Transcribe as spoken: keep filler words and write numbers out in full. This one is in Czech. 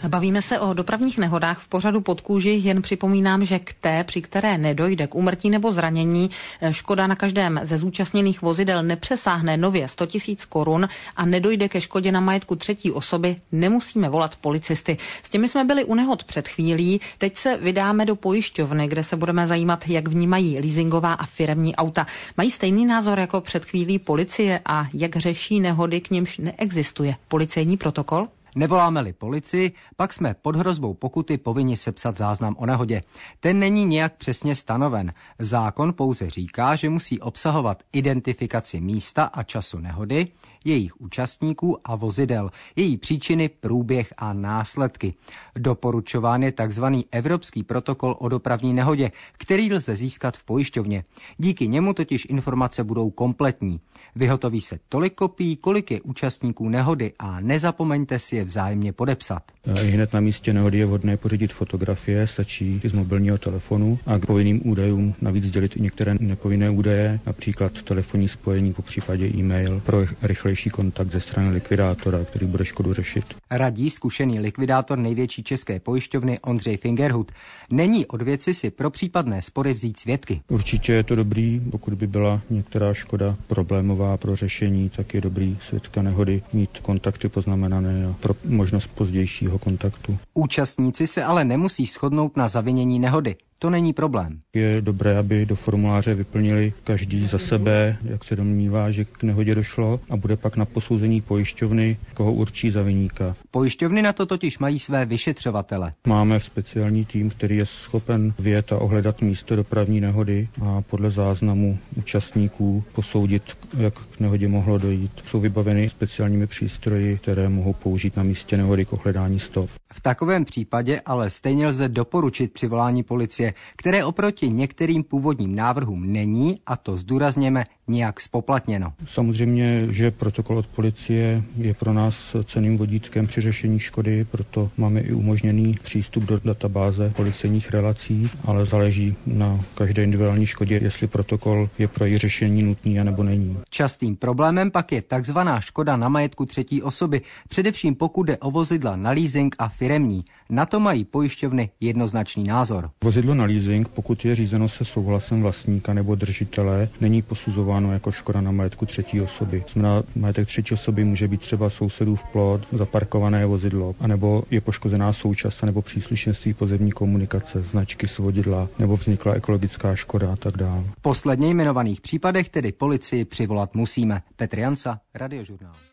Bavíme se o dopravních nehodách v pořadu Pod kůži, jen připomínám, že k té, při které nedojde k úmrtí nebo zranění, škoda na každém ze zúčastněných vozidel nepřesáhne nově sto tisíc korun a nedojde ke škodě na majetku třetí osoby, nemusíme volat policisty. S těmi jsme byli u nehod před chvílí, teď se vydáme do pojišťovny, kde se budeme zajímat, jak vnímají leasingová a firemní auta. Mají stejný názor jako před chvílí policie a jak řeší nehody, k nimž neexistuje policejní protokol? Nevoláme-li policii, pak jsme pod hrozbou pokuty povinni sepsat záznam o nehodě. Ten není nijak přesně stanoven. Zákon pouze říká, že musí obsahovat identifikaci místa a času nehody, jejich účastníků a vozidel, její příčiny, průběh a následky. Doporučován je tzv. Evropský protokol o dopravní nehodě, který lze získat v pojišťovně. Díky němu totiž informace budou kompletní. Vyhotoví se tolik kopií, kolik je účastníků nehody a nezapomeňte si je vzájemně podepsat. I hned na místě nehody je vhodné pořídit fotografie, stačí i z mobilního telefonu a k povinným údajům navíc dělit i některé nepovinné údaje, například telefonní spojení, popřípadě e-mail pro rychlejší kontakt ze strany likvidátora, který bude škodu řešit. Radí zkušený likvidátor největší české pojišťovny Ondřej Fingerhut. Není od věci si pro případné spory vzít svědky. Určitě je to dobrý, pokud by byla některá škoda problémová pro řešení, tak je dobrý svědka nehody mít kontakty poznamenané a pro možnost pozdějšího kontaktu. Účastníci se ale nemusí shodnout na zavinění nehody. To není problém. Je dobré, aby do formuláře vyplnili každý za sebe, jak se domnívá, že k nehodě došlo, a bude pak na posouzení pojišťovny, koho určí za viníka. Pojišťovny na to totiž mají své vyšetřovatele. Máme speciální tým, který je schopen vyjet a ohledat místo dopravní nehody a podle záznamu účastníků posoudit, jak k nehodě mohlo dojít. Jsou vybaveny speciálními přístroji, které mohou použít na místě nehody k ohledání stop. V takovém případě ale stejně lze doporučit přivolání policie, které oproti některým původním návrhům není, a to zdůrazněme, nijak spoplatněno. Samozřejmě, že protokol od policie je pro nás cenným vodítkem při řešení škody, proto máme i umožněný přístup do databáze policejních relací, ale záleží na každé individuální škodě, jestli protokol je pro její řešení nutný a nebo není. Častým problémem pak je takzvaná škoda na majetku třetí osoby, především pokud jde o vozidla na leasing a firemní. Na to mají pojišťovny jednoznačný názor. Vozidlo na leasing, pokud je řízeno se souhlasem vlastníka nebo držitele, není posuzováno jako škoda na majetku třetí osoby. Znamená, majetek třetí osoby může být třeba sousedův plot, zaparkované vozidlo, anebo je poškozená součást nebo příslušenství pozemní komunikace, značky svodidla, nebo vznikla ekologická škoda a tak dále. V posledně jmenovaných případech tedy policii přivolat musíme. Petr Jansa, Radiožurnál.